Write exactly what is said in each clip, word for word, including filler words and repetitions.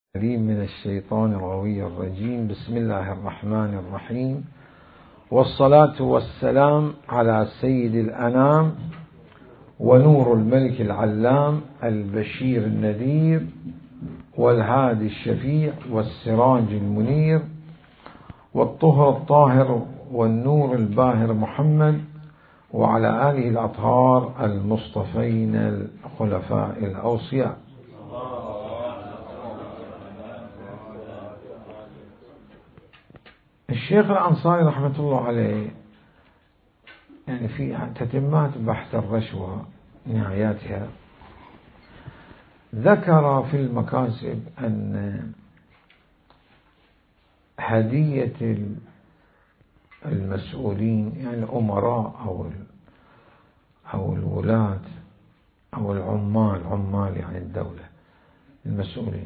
من الشيطان الغوي الرجيم. بسم الله الرحمن الرحيم، والصلاة والسلام على سيد الأنام ونور الملك العلام البشير النذير والهادي الشفيع والسراج المنير والطهر الطاهر والنور الباهر محمد وعلى آله الأطهار المصطفين الخلفاء الأوصياء. الشيخ الأنصاري رحمة الله عليه يعني في تتمات بحث الرشوة نهاياتها ذكر في المكاسب أن هدية المسؤولين يعني الأمراء أو أو الولاة أو العمال عمال يعني الدولة المسؤولين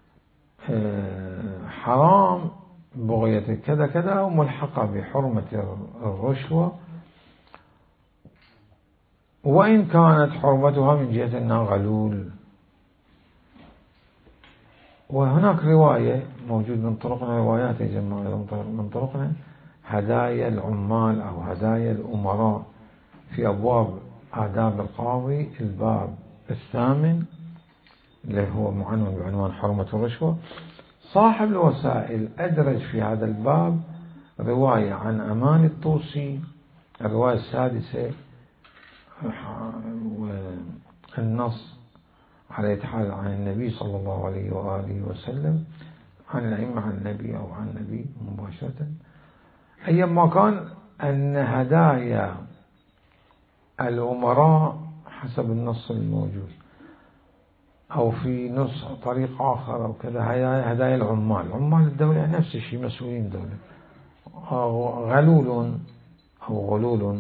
حرام بغية كذا كذا وملحقة بحرمة الرشوة، وإن كانت حرمتها من جهة أنها غلول. وهناك رواية موجود من طرقنا روايات يا جماعة من طرقنا هدايا العمال أو هدايا الأمراء في أبواب آداب القاضي الباب الثامن اللي هو معنون بعنوان حرمة الرشوة. صاحب الوسائل أدرج في هذا الباب رواية عن أمان الطوسي الرواية السادسة والنص على حال عن النبي صلى الله عليه وآله وسلم عن الأئمة عن النبي أو عن النبي مباشرة، أيما كان أن هدايا الأمراء حسب النص الموجود أو في نص طريق آخر أو كذا هدايا العمال عمال الدولة نفس الشيء مسؤولين الدولة أو غلول أو غلول.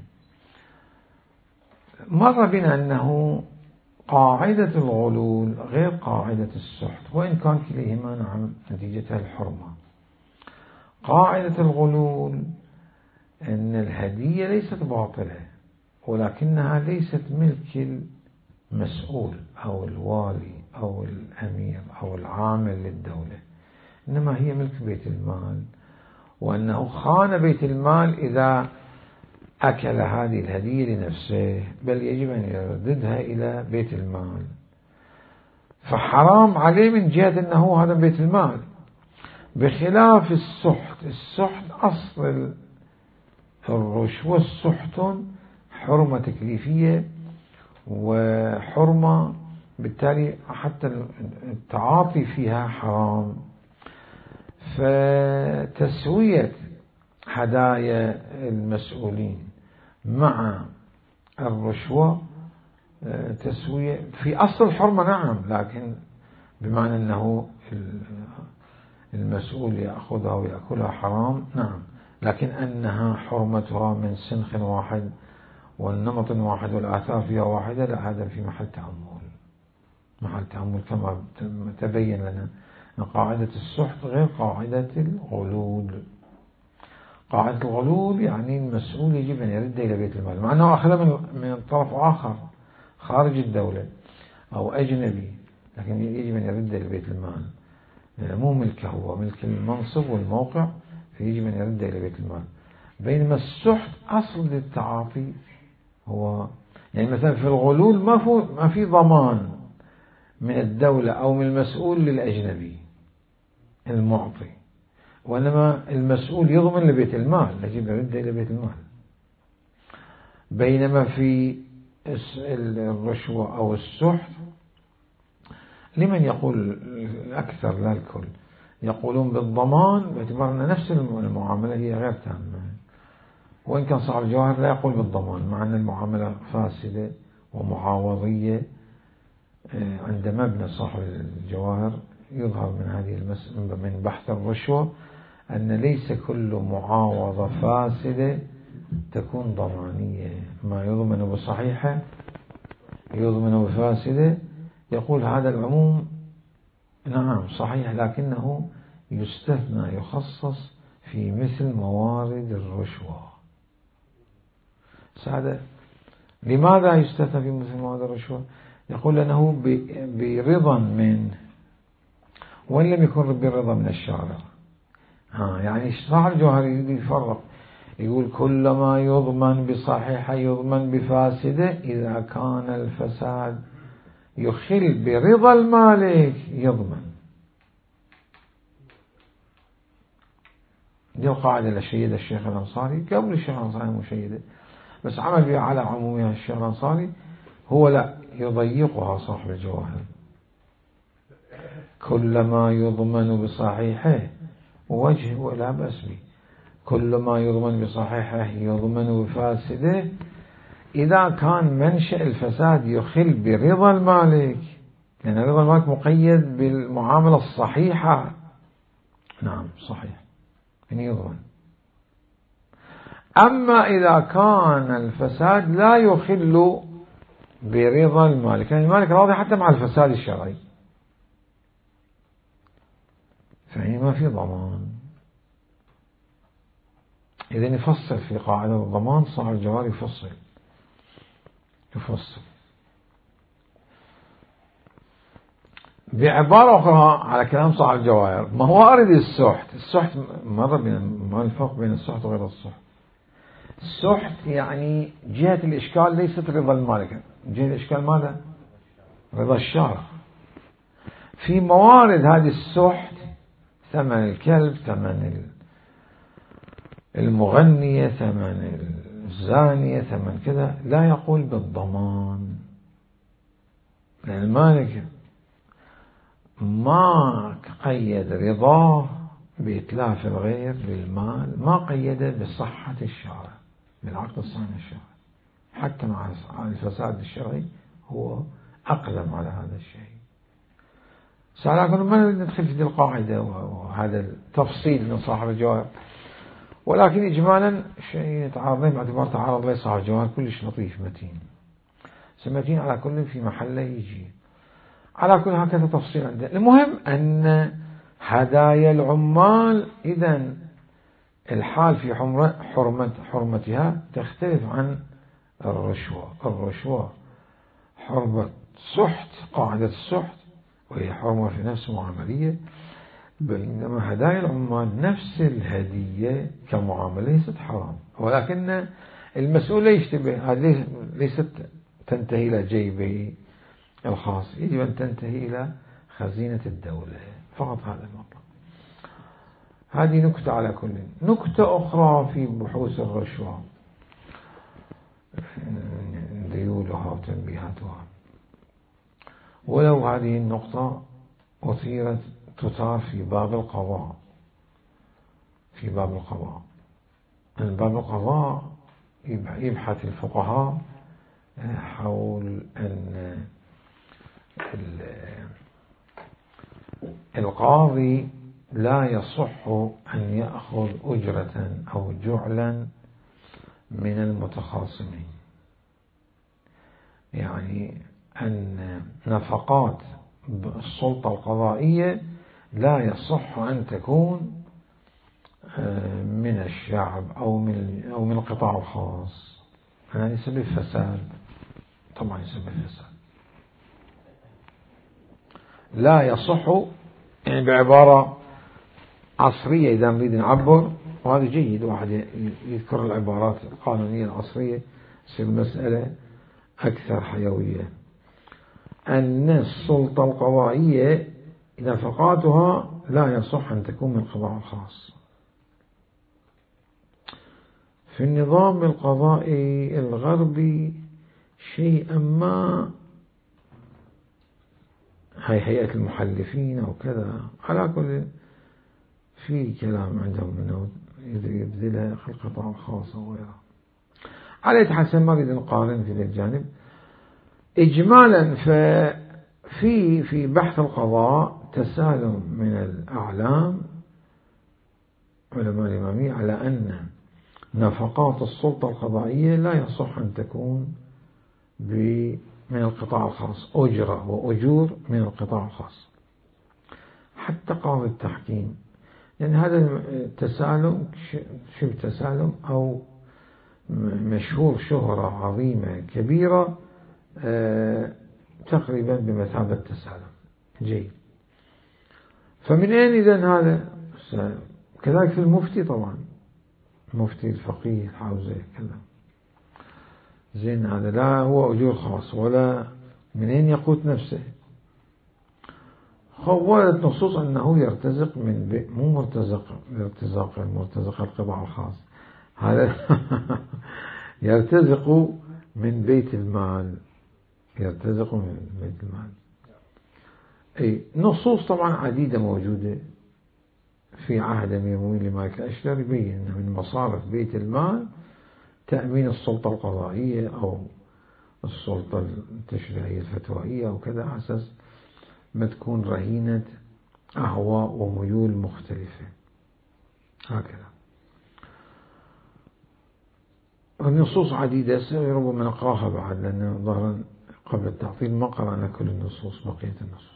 مر بنا أنه قاعدة الغلول غير قاعدة السحت، وإن كان كليهما نعم نتيجتها الحرمة. قاعدة الغلول أن الهدية ليست باطلة ولكنها ليست ملك المسؤول أو الوالي أو الأمير أو العامل للدولة، إنما هي ملك بيت المال، وأنه خان بيت المال إذا أكل هذه الهدية لنفسه، بل يجب أن يرددها إلى بيت المال، فحرام عليه من جهة أنه هذا بيت المال. بخلاف السحت، السحت أصل الرشوة السحت حرمة تكليفية وحرمة بالتالي حتى التعاطي فيها حرام. فتسوية هدايا المسؤولين مع الرشوة تسوية في أصل الحرمة نعم، لكن بمعنى أنه المسؤول يأخذها ويأكلها حرام نعم، لكن أنها حرمتها من سنخ واحد والنمط واحد والآثار فيها واحدة، لا، هذا في محل تأمل محل تأمل كما تبين لنا أن قاعدة السحت غير قاعدة الغلول. قاعدة الغلول يعني المسؤول يجب أن يرد إلى بيت المال مع أنه أخذ من طرف آخر خارج الدولة أو أجنبي، لكن يجب أن يرد إلى بيت المال، مو ملكه هو ملك المنصب والموقع، فيجب أن يرد إلى بيت المال. بينما السحت أصل للتعاطي هو يعني مثلا في الغلول ما في ما في ضمان من الدولة أو من المسؤول للأجنبي المعطي، وإنما المسؤول يضمن لبيت المال، يجب يرد إلى بيت المال. بينما في الرشوة أو السحت لمن يقول أكثر لا الكل يقولون بالضمان باعتبار أن نفس المعاملة هي غير تامة، وإن كان صاحب الجواهر لا يقول بالضمان مع أن المعاملة فاسدة ومعاوضية. عند مبنى صاحب الجواهر يظهر من هذه المس... من بحث الرشوة أن ليس كل معاوضة فاسدة تكون ضمانية، ما يضمن بصحيحة يضمن بفاسدة. يقول هذا العموم نعم صحيح، لكنه يستثنى يخصص في مثل موارد الرشوة. سادة لماذا يستثنى في مثل موارد الرشوة؟ يقول أنه برضا منه وإن لم يكن بالرضا من الشارع. ها يعني صاحب الجوهري يفرق، يقول كل ما يضمن بصحيحة يضمن بفاسدة إذا كان الفساد يخل برضا المالك يضمن. دي القاعدة اللي شيدها الشيخ الأنصاري قبل الشيخ الأنصاري مشيدة، بس عمل بها على عمومها الشيخ الأنصاري، هو لا يضيقها صاحب الجواهر. كل ما يضمن بصحيحه وجه ولا بأس به، كل ما يضمن بصحيحه يضمن بفاسده إذا كان منشأ الفساد يخل برضا المالك، لأن يعني رضا المالك مقيد بالمعاملة الصحيحة. نعم صحيح يعني يضمن. أما إذا كان الفساد لا يخل برضا المالك، يعني المالك راضي حتى مع الفساد الشرعي، فهي ما في ضمان. إذا يفصل في قاعدة الضمان، صاحب الجوهر يفصل يفصل بعبارة أخرى على كلام صاحب الجواهر. ما هو وارد السحت، السحت مرة بين ما الفرق بين السحت وغير السحت. السحت يعني جهة الإشكال ليست رضا المالك، جهة الإشكال ماذا؟ رضا الشارع. في موارد هذه السحت، ثمن الكلب، ثمن المغنية، ثمن الزانية، ثمن كذا، لا يقول بالضمان، لأن المالك ما قيد رضاه بإتلاف الغير بالمال، ما قيده بصحة الشارع بالعقد الصحيح الشرعي، حتى مع الفساد الشرعي هو أقدم على هذا الشيء. لكن ما ندخل في القاعدة وهذا التفصيل من صاحب الجواب، ولكن إجمالا شيء يتعارضين باعتبار تعارض ليس صاحب الجواب كلش لطيف متين، سمتين على كل في محله يجي على كل هكذا تفصيل عنده. المهم أن هدايا العمال إذن الحال في حرمة حرمتها تختلف عن الرشوة. الرشوة حرمة سحت، قاعدة السحت، وهي حرمة في نفس معاملية، بينما هدايا العمال نفس الهدية كمعاملة ليست حرام، ولكن المسؤول يشتبه، هذه ليست تنتهي إلى جيبه الخاص، يجب أن تنتهي إلى خزينة الدولة فقط، هذا المطلب. هذه نكتة على كل. نكتة أخرى في بحوث الرشوة ذيولها وتنبيهاتها، ولو هذه النقطة أثيرت تثار في باب القضاء. في باب القضاء من باب القضاء يبحث الفقهاء حول أن القاضي لا يصح أن يأخذ أجرة أو جعلا من المتخاصمين، يعني أن نفقات السلطة القضائية لا يصح أن تكون من الشعب أو من أو من القطاع الخاص، هذا يسبب فساد، طبعا يسبب فساد. لا يصح، يعني بعبارة عصرية إذا نريد نعبر، وهذا جيد واحد يذكر العبارات القانونية العصرية تصير المسألة أكثر حيوية. أن السلطة القضائية نفقاتها لا يصح أن تكون من القطاع الخاص. في النظام القضائي الغربي شيئا ما، هاي هيئة المحلفين أو كذا، على كل في كلام عندهم أنه يبذلها في القطاع الخاص وغيره. على حسب ما نريد نقارن في ذا الجانب. إجمالا ففي في بحث القضاء تسالم من الأعلام علماء الإمامية على أن نفقات السلطة القضائية لا يصح أن تكون من القطاع الخاص، أجرة وأجور من القطاع الخاص، حتى قاضي التحكيم، لأن هذا التسالم شبه تسالم أو مشهور شهرة عظيمة كبيرة تقريبا بمثابة تسالم. جيد. فمن أين إذن هذا؟ كذلك في المفتي طبعا، المفتي الفقيه الحوزة كذا، زين هذا لا هو أجور خاص ولا من أين يقوت نفسه. وردت نصوص أنه يرتزق من بي... مو مرتزق الارتزاق المرتزق القطاع الخاص، هذا يرتزق من بيت المال، يرتزق من بيت المال. أي نصوص طبعا عديدة موجودة في عهد أمير المؤمنين لمالك الأشتر يبين أن من مصارف بيت المال تأمين السلطة القضائية أو السلطة التشريعية الفتوائية أو كذا، على أساس ما تكون رهينة أهواء وميول مختلفة هكذا. النصوص عديدة ربما نقراها بعد، لأن ظهرا قبل التعطيل ما قرأنا كل النصوص، بقية النصوص.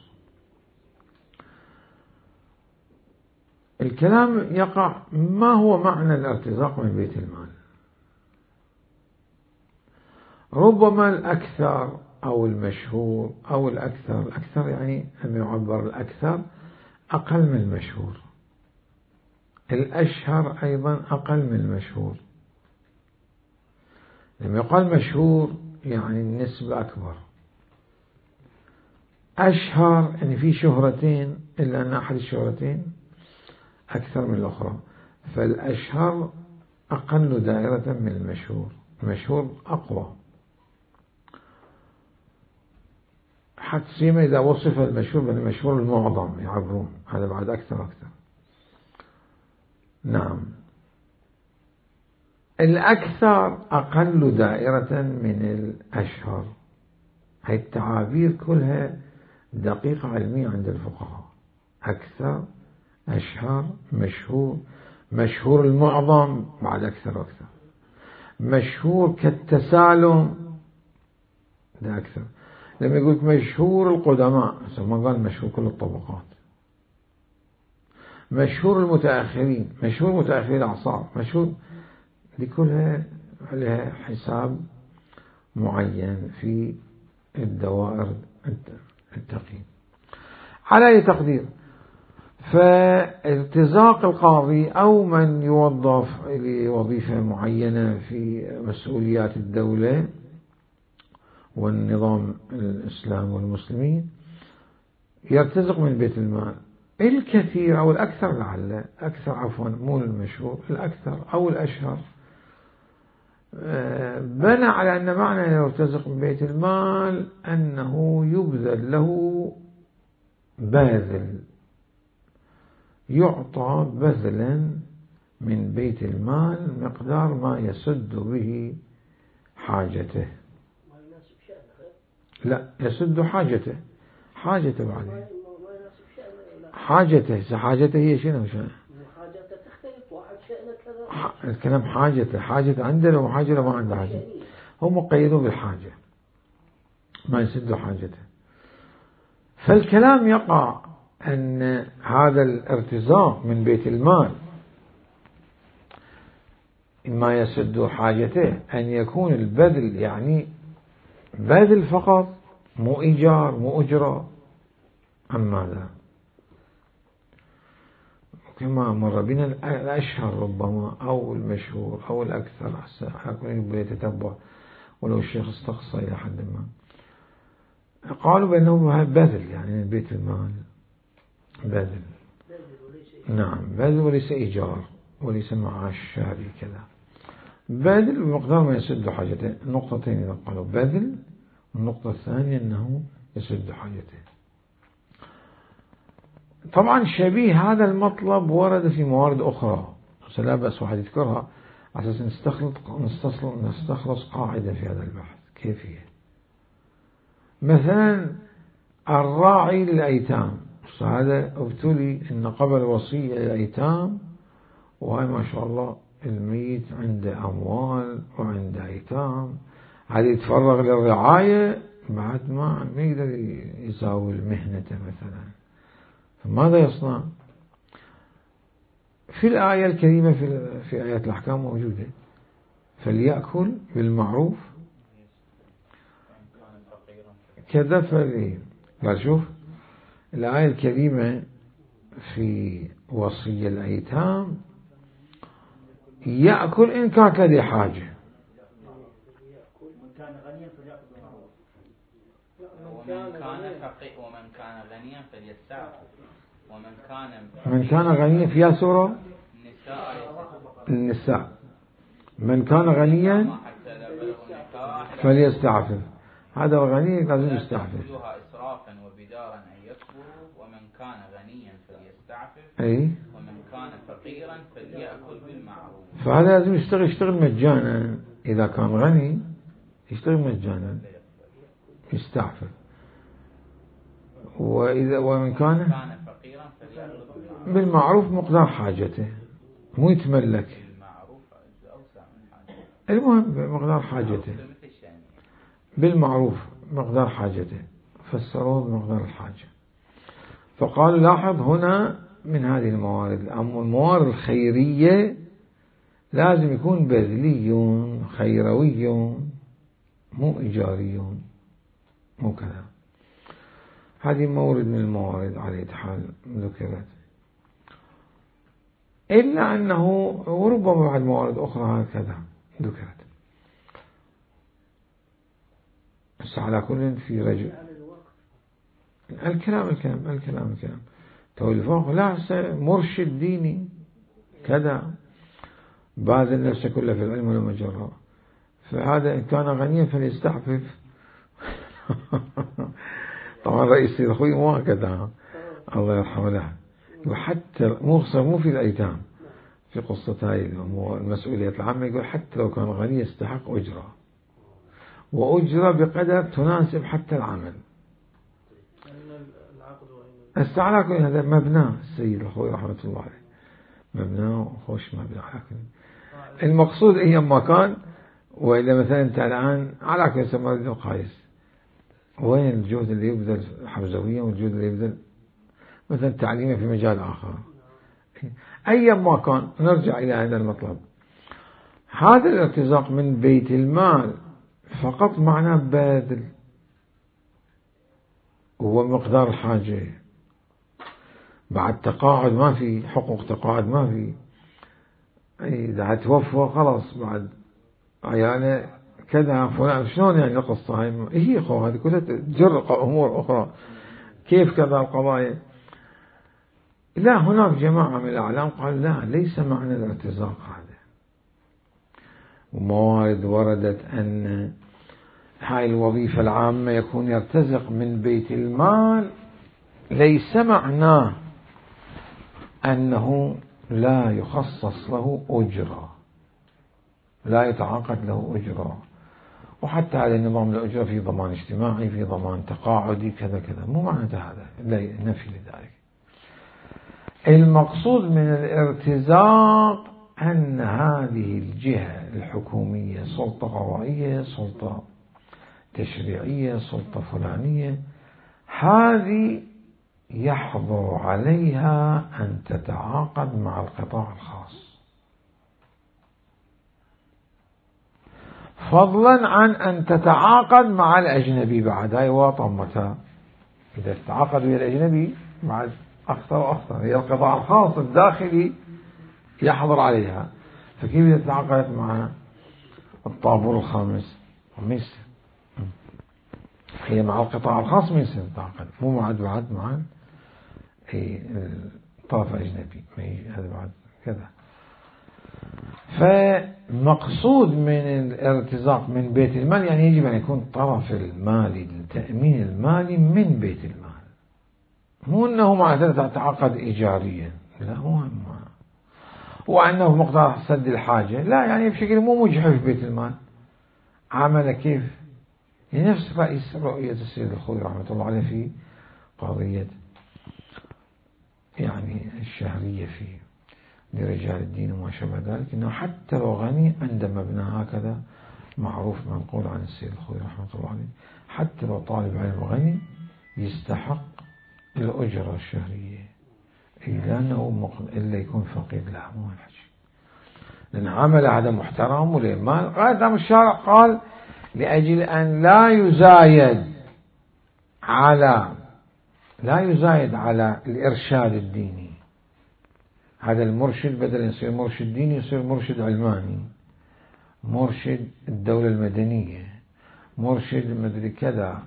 الكلام يقع ما هو معنى الارتزاق من بيت المال. ربما الأكثر أو المشهور أو الأكثر، الأكثر يعني أن يعبر الأكثر أقل من المشهور، الأشهر أيضا أقل من المشهور. لما يقال مشهور يعني النسبة أكبر، أشهر يعني في شهرتين إلا أن أحد الشهرتين أكثر من الأخرى، فالأشهر أقل دائرة من المشهور، المشهور أقوى. حتى سيما إذا وصف المشهور بالمشهور المعظم يعبرون، هذا بعد أكثر أكثر. نعم، الأكثر أقل دائرة من الأشهر. هاي التعابير كلها دقيقة علمية عند الفقهاء. أكثر، أشهر، مشهور، مشهور المعظم بعد أكثر أكثر، مشهور كالتسالم ده أكثر. لما يقول مشهور القدماء ما قال مشهور كل الطبقات، مشهور المتأخرين، مشهور متأخرين الأعصار، مشهور، دي كلها عليها حساب معين في الدوائر التقييم. على أي تقدير، فارتزاق القاضي أو من يوظف لوظيفة معينة في مسؤوليات الدولة والنظام الإسلام والمسلمين يرتزق من بيت المال. الكثير أو الأكثر، لعل أكثر عفوا مو المشهور، الأكثر أو الأشهر بنى على أن معنى يرتزق من بيت المال أنه يبذل له باذل، يعطى بذلا من بيت المال مقدار ما يسد به حاجته. لا، يسد حاجته، حاجته بعدين حاجته حاجته هي شنو؟ شنو الكلام؟ حاجته، حاجته عنده وحاجة ما عنده حاجة، هم مقيدون بالحاجة، ما يسد حاجته. فالكلام يقع أن هذا الارتزاق من بيت المال ما يسد حاجته أن يكون البذل يعني بذل فقط، مو إيجار مو أجرة. عن ماذا؟ كما مر بنا الأشهر ربما أو المشهور أو الأكثر، حسنا يتتبع ولو الشيخ استقصى إلى حد ما، قالوا بأنه بذل يعني من بيت المال، بذل. نعم، بذل وليس إيجار وليس معاش شهري كذا، بذل بمقدار ما يسد حاجته. النقطتين إذا قالوا بذل، النقطة الثانية أنه يسد حاجته. طبعا شبيه هذا المطلب ورد في موارد أخرى، لا بأس واحد يذكرها على أساس نستخلص نستخلص قاعدة في هذا البحث. كيف هي؟ مثلا الراعي للأيتام، هذا ابتلي أن قبل وصية للأيتام، وهي ما شاء الله الميت عنده أموال وعنده أيتام، هذا يتفرغ للرعاية بعد ما ما يقدر يساوي مهنته مثلا، فماذا يصنع؟ في الآية الكريمة في في آيات الأحكام موجودة، فليأكل بالمعروف كذا فلي. قال شوف الآية الكريمة في وصية الأيتام يأكل إن كانت لديه حاجة. ومن كان فقير ومن كان غنيا فليستعفف ومن كان من كان غنيا فيها سورة النساء. من كان غنيا فليستعفف. هذا الغني لازم يستعفف. إسرافا وبدارا أن يكفروا ومن كان غنيا فليستعفف أي ومن كان فقيرا فليأكل بالمعروف. فهذا لازم يشتغل يشتغل مجانا. إذا كان غني يشتغل مجانا يستعفف. وإذا ومن كان فقيرا فليأكل بالمعروف مقدار حاجته مو يتملك. المهم بمقدار حاجته بالمعروف مقدار حاجته. فسروه بمقدار الحاجة. فقال لاحظ هنا من هذه الموارد أما الموارد الخيرية لازم يكون بذلي خيروي مو إيجاري مو كذا. هذه مورد من الموارد على حال ذكرت. إلا أنه وربما بعد موارد أخرى هكذا ذكرت. بس على كل في رجل الكلام الكلام الكلام الكلام تقول فوق لا مرشد ديني كذا باذل نفسه كله في العلم ولا مجرى. فهذا إن كان غنيا فليستعفف. طبعا رئيس الأخوي مو هكذا الله يرحمه له. وحتى مو مو في الأيتام في قصة هاي المسؤولية العامة يقول حتى لو كان غني يستحق أجرة وأجرة بقدر تناسب حتى العمل. استعلاك هذا مبنى السيد الأخوي رحمة الله عليه مبنى وخوش مبنى. المقصود أيما كان. وإذا مثلا أنت الآن على كل يسمى القايس وين الجهد اللي يبذل حمزويا والجهد اللي يبذل مثلا تعليمه في مجال آخر أيما كان. نرجع إلى هذا المطلب. هذا الارتزاق من بيت المال فقط معناه باذل هو مقدار الحاجة. بعد تقاعد ما في حقوق تقاعد ما في. إذا توفى خلاص بعد عيانه كذا فلان شلون يعني القصة هاي هي خو هذه كلها تجر أمور أخرى كيف كذا القضايا. لا هناك جماعة من الأعلام قال لا ليس معنى الارتزاق هذا. وموارد وردت أن هاي الوظيفة العامة يكون يرتزق من بيت المال ليس معناه أنه لا يخصص له أجرة لا يتعاقد له أجرة. وحتى هذا النظام الأجرة في ضمان اجتماعي في ضمان تقاعدي كذا كذا مو معنى هذا لا نفي لذلك. المقصود من الارتزاق أن هذه الجهة الحكومية سلطة قضائية سلطة تشريعية سلطة فلانية هذه يحظر عليها أن تتعاقد مع القطاع الخاص فضلا عن أن تتعاقد مع الأجنبي. بعد هاي وطمتها إذا تتعاقد ويا الأجنبي بعد أخطر وأخطر. هي القطاع الخاص الداخلي يحظر عليها. فكيف إذا تتعاقدت مع الطابور الخامس وميس هي مع القطاع الخاص من سنة تتعاقد مو بعد بعد مع الطرف الأجنبي هذا بعد كذا. فمقصود من الارتزاق من بيت المال يعني يجب أن يكون الطرف المالي التأمين المالي من بيت المال مو أنه معناته تتعاقد إيجاريا لا هو ما وأنه مقدار سد الحاجة لا يعني بشكل مو مجحف في بيت المال عمل كيف نفس رئيس رؤية السيد الخوي رحمة الله عليه في قضية يعني الشهرية في لرجال الدين وما شابه ذلك أنه حتى لو غني عنده مبنى هكذا معروف منقول عن السيد الخوي رحمة الله عليه حتى لو طالب علم غني يستحق الأجرة الشهرية لأنه إلا يكون فقير لا مو الحكي لأن عمل هذا محترم ولما قدم الشارع قال لأجل أن لا يزايد على لا يزايد على الإرشاد الديني هذا المرشد بدل يصير مرشد ديني يصير مرشد علماني، مرشد الدولة المدنية، مرشد مدري كذا،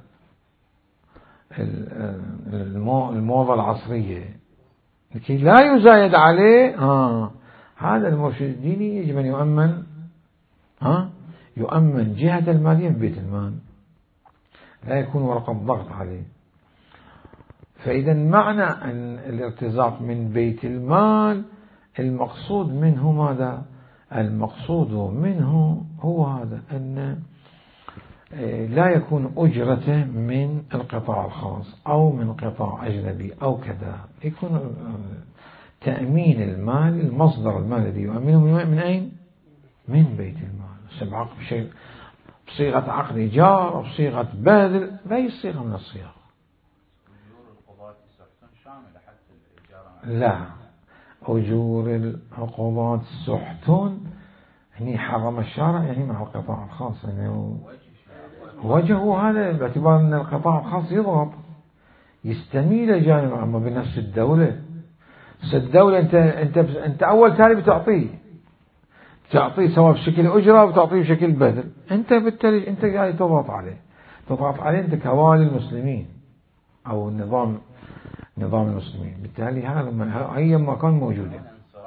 الموضة العصرية، لكي لا يزايد عليه. آه هذا المرشد الديني يجب أن يؤمن، ها يؤمن جهة المالية من بيت المال، لا يكون ورقة ضغط عليه. فإذا معنى أن الارتزاق من بيت المال المقصود منه ماذا؟ المقصود منه هو هذا، أن لا يكون أجرته من القطاع الخاص أو من قطاع أجنبي أو كذا، يكون تأمين المال، المصدر المال الذي يؤمنه من أين؟ من بيت المال. سبعة بشيء بصيغة عقد إيجار أو بصيغة بذل، بأي صيغة من الصيغ. لا، أجور العقوبات سحتون هني حرم الشارع، يعني مع القطاع الخاص، يعني وجهه هذا باعتبار أن القطاع الخاص يضغط يستميل جانب أما بنفس الدولة. الدولة أنت أنت أنت أول تالي بتعطيه تعطيه سواء بشكل أجرة أو تعطيه بشكل بذل، أنت بالتالي أنت قاعد تضغط عليه تضغط عليه أنت كوالي المسلمين أو النظام نظام المسلمين، بالتالي هذا أي مكان موجودة.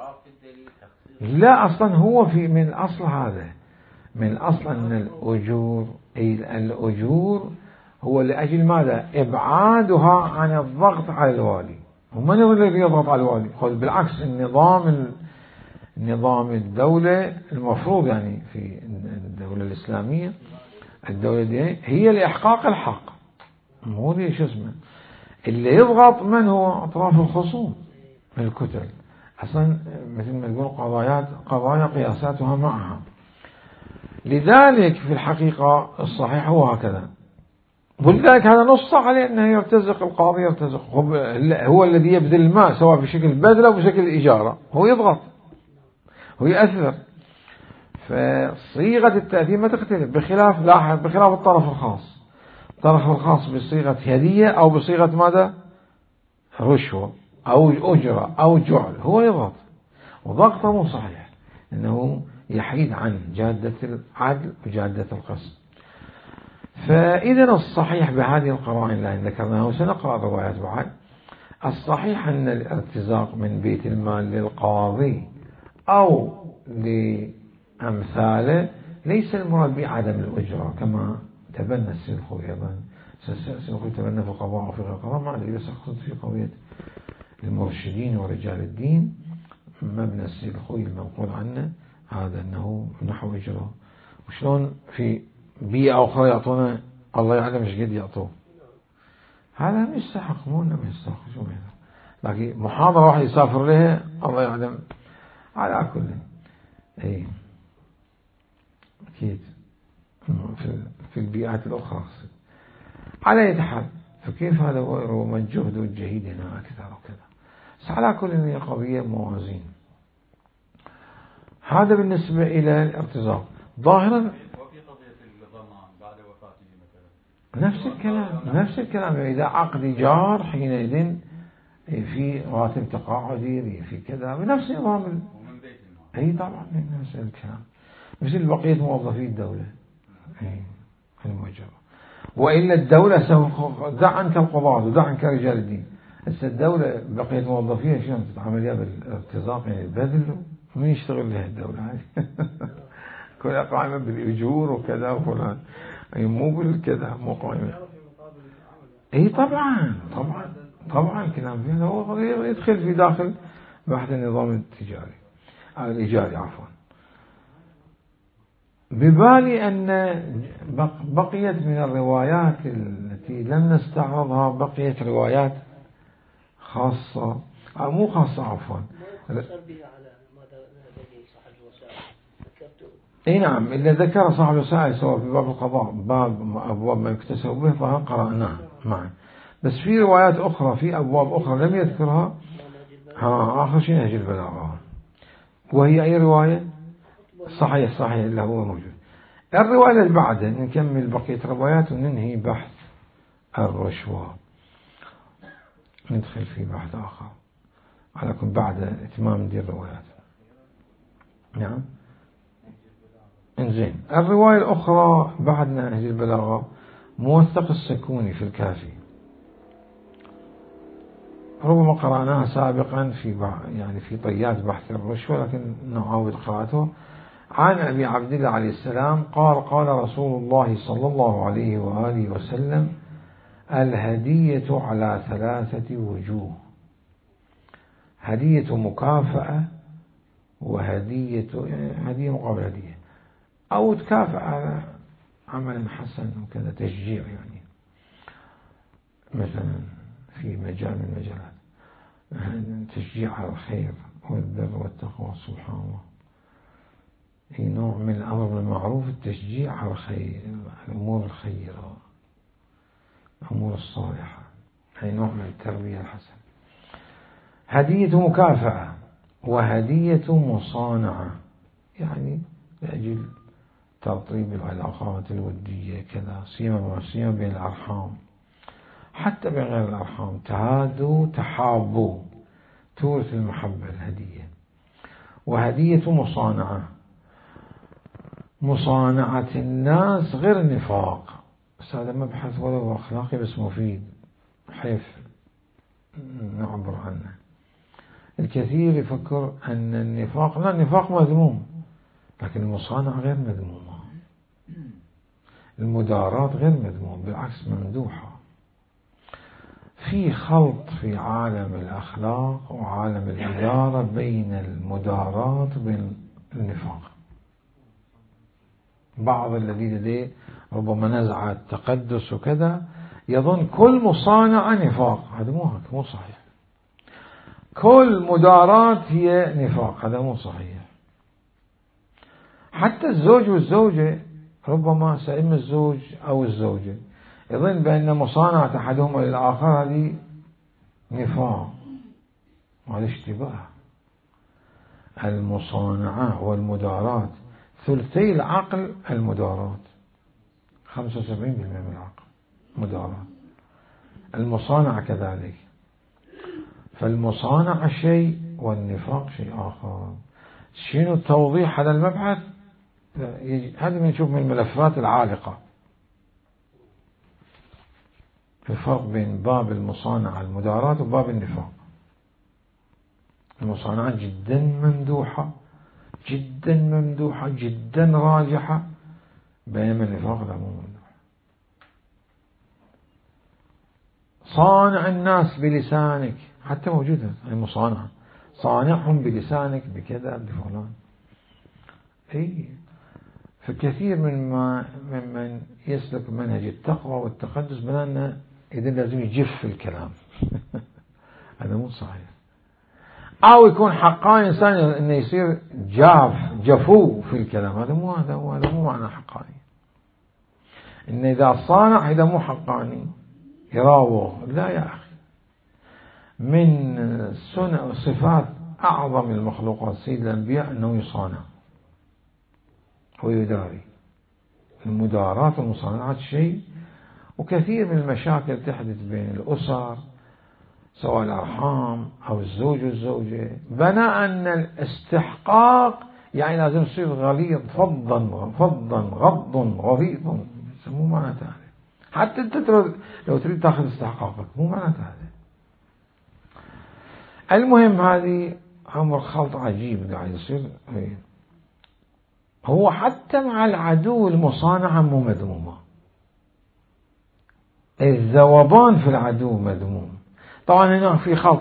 لا أصلا هو في من الأصل هذا من الأصل أن الأجور أي الأجور هو لأجل ماذا؟ إبعادها عن الضغط على الوالي. ومن هو الذي يضغط على الوالي؟ بالعكس، النظام نظام الدولة المفروض يعني في الدولة الإسلامية الدولة دي هي لإحقاق الحق، مو ليش اسمه اللي يضغط من هو؟ أطراف الخصوم من الكتل، أصلا مثل ما تقول قضايات قضايا قياساتها معها. لذلك في الحقيقة الصحيح هو هكذا، ولذلك هذا نص عليه أنه يرتزق القاضي يرتزق هو الذي يبذل المال سواء بشكل بذل أو بشكل إجارة، هو يضغط هو يأثر. فصيغة التأثير ما تختلف، بخلاف لاحظ بخلاف الطرف الخاص الطرف الخاص بصيغة هدية أو بصيغة ماذا؟ رشوة أو أجرة أو جعل، هو يضغط وضغطه مو صحيح، إنه يحيد عن جادة العدل وجادة القسط. فإذا الصحيح بهذه القرائن التي ذكرناها وسنقرأ روايات بعد، الصحيح أن الارتزاق من بيت المال للقاضي أو لأمثاله ليس المراد بعدم الأجرة كما تبنى السيد الخوي. أيضا السيد الخوي تبنى في القضاء وفي القضاء، ما أدري بس أقصد في قضية المرشدين ورجال الدين مبنى السيد الخوي المنقول عنه هذا أنه نحو أجرة، وشلون في بيئة أخرى يعطونا الله يعلم ايش قد يعطوه. هذا مش يستحق، مو انه يستحق شو هذا، لكن محاضرة واحد يسافر لها الله يعلم. على كل اي اكيد في في البيئات الأخرى على أي حال. فكيف هذا ومن جهد الجهيد هنا أكثر وكذا. بس على كل هي قضية موازين. هذا بالنسبة إلى الارتزاق. ظاهرا وفي قضية الضمان بعد وفاته مثلا نفس الكلام نفس الكلام إذا عقد إيجار حينئذ في راتب تقاعدي في كذا بنفس نظام ال... ومن بيت المال. أي طبعا نفس الكلام مثل بقية موظفي الدولة أي الموجبة. وإلا الدولة سوف دع عنك القضاة ودع عنك رجال الدين. هسه الدولة بقية موظفيها شلون تتعامل يا بالارتزاق يعني البذل من يشتغل لها الدولة هذه كلها قائمة بالأجور وكذا وفلان أي مو بالكذا مو قائمة. أي طبعا طبعا طبعا كلام فيه هو يدخل في داخل بحث النظام التجاري الإيجاري عفوا. ببالي أن بقيت من الروايات التي لم نستعرضها بقيت روايات خاصة أو مو خاصة عفوا. اي نعم اللي ذكر صاحب الوسائل سواء في باب القضاء باب أبواب ما يكتسب به فقرأناه معا. بس في روايات أخرى في أبواب أخرى لم يذكرها. ها آخر شيء نهج البلاغة وهي أي رواية صحيح صحيح اللي هو موجود. الرواية اللي بعدها نكمل بقية روايات وننهي بحث الرشوة ندخل في بحث آخر على كل بعد إتمام دي الروايات. نعم. إنزين الرواية الأخرى بعد نهج البلاغة موثق السكوني في الكافي، ربما قرأناها سابقا في يعني في طيات بحث الرشوة، لكن نعاود قراءته. عن أبي عبد الله عليه السلام قال قال رسول الله صلى الله عليه وآله وسلم: الهدية على ثلاثة وجوه: هدية مكافأة، وهدية هدية مقابل هدية، أو تكافأ على عمل حسن وكذا، تشجيع يعني، مثلا في مجال من المجالات تشجيع على الخير والبر والتقوى سبحان الله، في نوع من الأمر بالمعروف، التشجيع على الخير، الأمور الخيرة، الأمور الصالحة، هي نوع من التربية الحسنة. هدية مكافأة وهدية مصانعة، يعني لأجل ترطيب العلاقات الودية كذا، سيما سيما بين الأرحام، حتى بين غير الأرحام، تهادوا تحابوا، تورث المحبة الهدية. وهدية مصانعة، مصانعة الناس غير النفاق، بس هذا مبحث ولو أخلاقي بس مفيد، حيث نعبر عنه. الكثير يفكر أن النفاق، لا، النفاق مذموم، لكن المصانعة غير مذمومة، المدارات غير مذمومة، بالعكس ممدوحة. في خلط في عالم الأخلاق وعالم الإدارة بين المدارات وبين النفاق. بعض الذي لديه ربما نزعة التقدس وكذا يظن كل مصانعة نفاق، هذا مو هيك، مو صحيح. كل مدارات هي نفاق، هذا مو صحيح. حتى الزوج والزوجة ربما سئم الزوج أو الزوجة يظن بأن مصانعة أحدهما للآخر هذه نفاق، وهذا اشتباه. المصانعة والمدارات ثلثي العقل، المدارات خمسة وسبعين بالمئة من العقل مدارات، المصانعة كذلك. فالمصانعة شيء والنفاق شيء آخر. شنو توضيح هذا المبحث؟ هذا بنشوف من الملفات العالقة في الفرق بين باب المصانعة المدارات وباب النفاق. المصانعة جدا ممدوحة، جدا ممدوحة، جدا راجحة، بينما النفاق لا مو ممدوح. صانع الناس بلسانك، حتى موجودة المصانعة، صانعهم بلسانك بكذا بفلان. اي فكثير من ما ممن يسلك منهج التقوى والتقدس بلاننا إذا لازم يجف الكلام هذا مو صحيح. أو يكون حقاني إنسان إنه يصير جاف جفو في الكلام، هذا مو هذا مو هذا مو معنى حقاني. إن إذا صانع إذا مو حقاني يراوغ، لا يا أخي. من سنة صفات أعظم المخلوقات سيد الأنبياء أنه يصانع ويداري. المدارات والمصانعات شيء، وكثير من المشاكل تحدث بين الأسر سواء الأرحام أو الزوج والزوجة بناء أن الاستحقاق يعني لازم يصير غليظ، فضا فضا غض غليظ، مو معناته هذا. حتى أنت لو تريد تأخذ استحقاقك مو معناته هذا. المهم هذه أمر خلط عجيب قاعد يصير. هو حتى مع العدو المصانعة مو مذمومة، الذوبان في العدو مذموم. طبعا هنا في خلط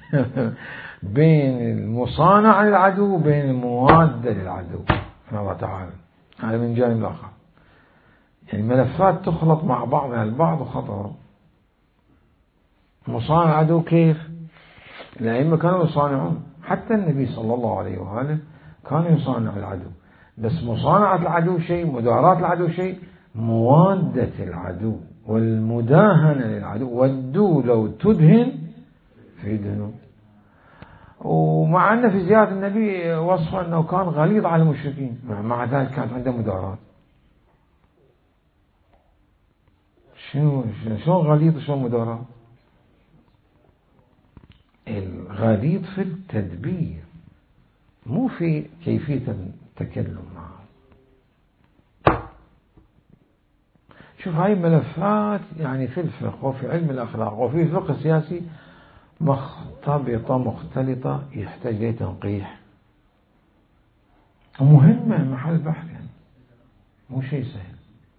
بين المصانعة للعدو وبين الموادة للعدو الله تعالى، هذا من جانب آخر. يعني ملفات تخلط مع بعضها البعض وخطر. مصانع العدو كيف؟ الأئمة كانوا يصانعون، حتى النبي صلى الله عليه وآله كان يصانع العدو، بس مصانعة العدو شيء، مداراة العدو شيء، موادة العدو والمداهنة للعدو. ودوا لو تدهن فيدهنوا. ومع أن في زيارة النبي وصف أنه كان غليظ على المشركين، مع ذلك كانت عنده مدارات. شنو شنو غليظ شنو مدارات؟ الغليظ في التدبير مو في كيفية التكلم معه. شوف هاي ملفات يعني في الفقه وفي علم الأخلاق وفي الفقه السياسي مختلطة مختلطة يحتاج لي تنقيح ومهمة محل بحث يعني مو شيء سهل.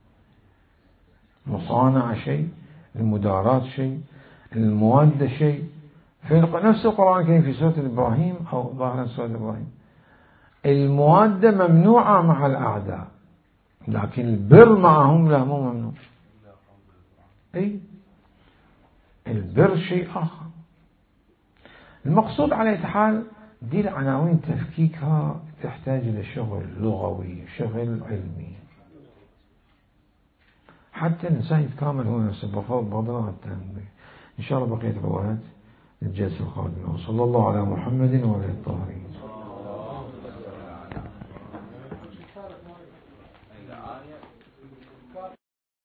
مصانعة شيء، المدارات شيء، المواد شيء. في نفس القرآن الكريم في سورة إبراهيم أو ظاهرا سورة إبراهيم المواد ممنوعة مع الأعداء لكن البر معهم لا مو ممنوع. أي البر شيء آخر. المقصود على حال دي العناوين تفكيكها تحتاج إلى شغل لغوي شغل علمي حتى الإنسان يتكامل هو نفسه بفضل الله التنبيه. إن شاء الله بقية الروايات الجلسة القادمة. وصلى الله على محمد وعلى آله الطاهرين.